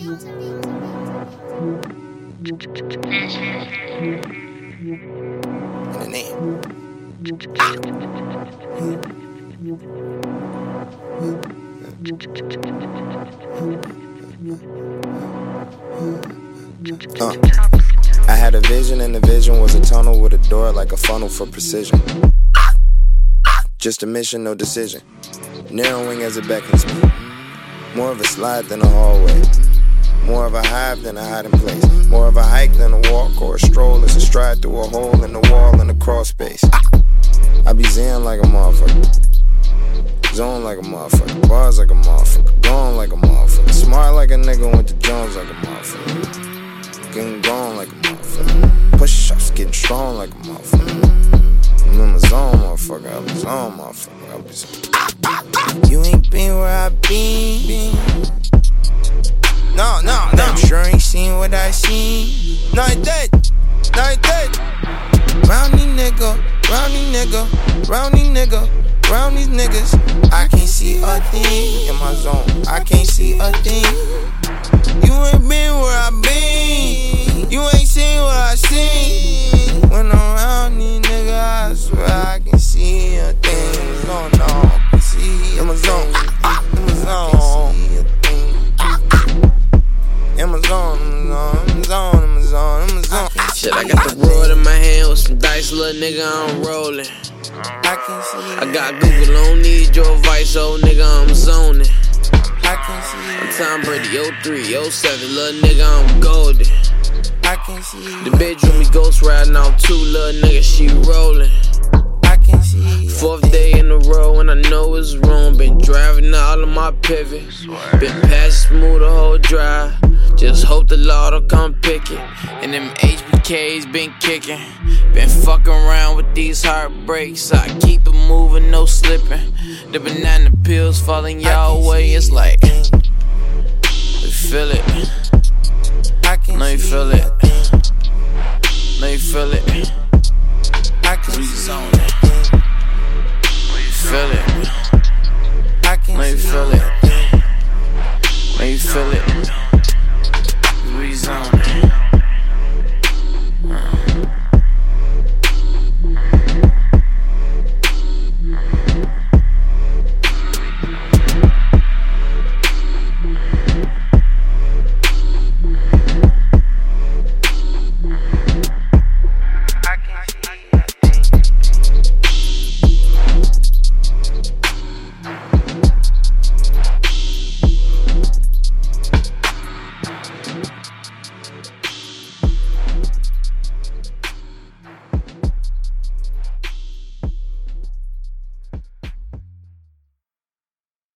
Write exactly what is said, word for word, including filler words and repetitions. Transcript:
the name. Ah. Uh. I had a vision, and the vision was a tunnel with a door like a funnel for precision. Just a mission, no decision. Narrowing as it beckons me. More of a slide than a hallway. More of a hive than a hiding place. More of a hike than a walk or a stroll. It's a stride through a hole in the wall in a crawl space. I be zen like a motherfucker. Zone like a motherfucker. Bars like a motherfucker. Gone like a motherfucker. Smart like a nigga. Went to Jones like a motherfucker. Getting gone like a motherfucker. Push-ups getting strong like a motherfucker. I'm in my zone, motherfucker. I'm in my zone, motherfucker. I be zone. You ain't been where I been. No, no, no. I'm sure ain't seen what I seen. No, I did. No, I did. Roundy nigga, roundy nigga, roundy nigga, round these niggas. I can't see a thing in my zone. I can't see a thing. You ain't been where I been. You ain't seen what I seen. When I'm around these niggas, I swear I can see a thing. No, no, I can see in my zone. In my zone. In my zone, in my zone, in my zone, in my zone. Shit, I got the road in my hand with some dice, little nigga, I'm rolling. I can see. I got Google, I don't need your advice, old nigga, I'm zoning. I can see. I'm Tom Brady, oh three, oh seven, little nigga, I'm golden. I can see. The bedroom, me ghost riding out two, little nigga, she rolling. I can see. Fourth day in a row, and I know it's wrong. Been driving all of my pivots. Been past smooth the whole drive. Just hope the Lord will come pick it. And them H B Ks been kicking. Been fucking around with these heartbreaks. I keep it moving, no slipping. The banana pills falling y'all way. It's like, you feel it. No, you feel it. No, you feel it. We zone it. You feel it. No, you feel it. No, you feel it.